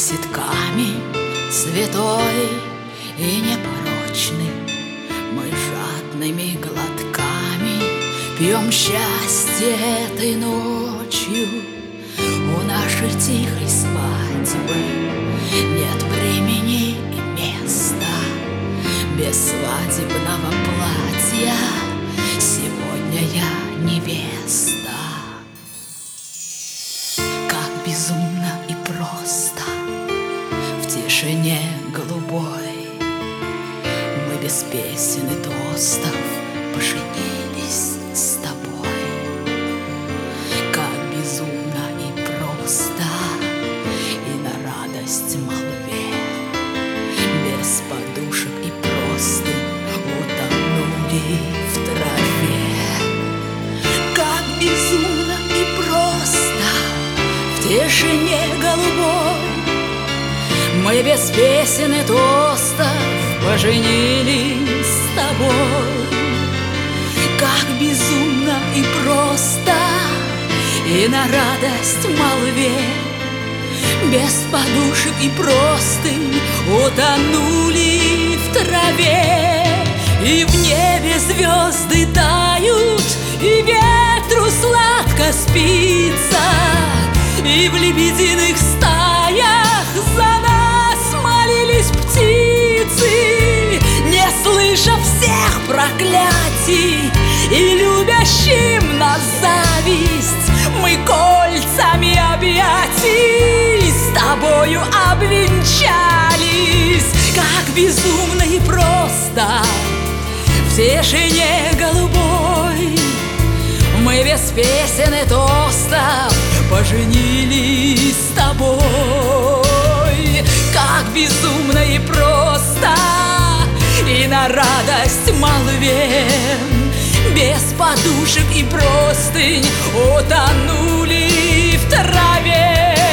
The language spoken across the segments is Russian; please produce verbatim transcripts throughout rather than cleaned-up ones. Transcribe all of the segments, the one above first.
Висит камень святой и непорочный. Мы жадными глотками пьем счастье этой ночью. У нашей тихой свадьбы нет времени и места. Без свадебного платья сегодня я невеста. Как безумно и просто в тишине голубой мы без песен и тостов поженились с тобой. Как безумно и просто и на радость молве без подушек и простынь утонули в траве. Как безумно и просто в тишине голубой мы без песен и тостов поженились с тобой. Как безумно и просто и на радость молве без подушек и простынь утонули в траве. И в небе звезды тают, и ветру сладко спится, и в лебединых стаях за нас молились птицы, не слыша всех проклятий и любящим нас зависть. Мы кольцами объятий с тобою обвенчались. Как безумно и просто в тишине голубой мы без песен и тостов поженились с тобой. Как безумно и просто и на радость молве без подушек и простынь утонули в траве.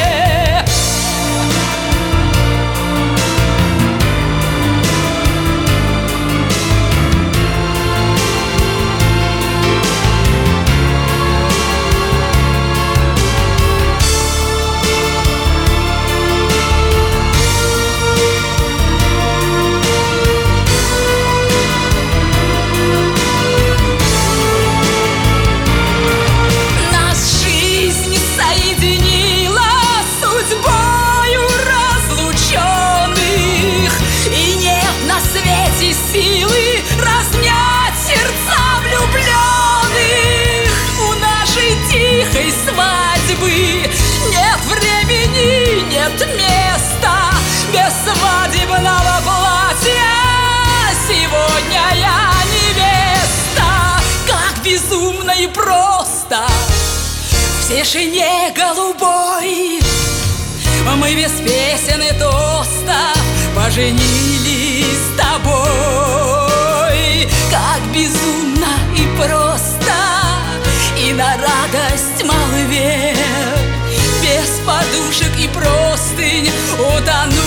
Силы разнять сердца влюбленных. У нашей тихой свадьбы нет времени, нет места. Без свадебного платья сегодня я невеста. Как безумно и просто в тишине голубой мы без песен и тостов поженились с тобой. Как безумно и просто и на радость молве без подушек и простынь утонули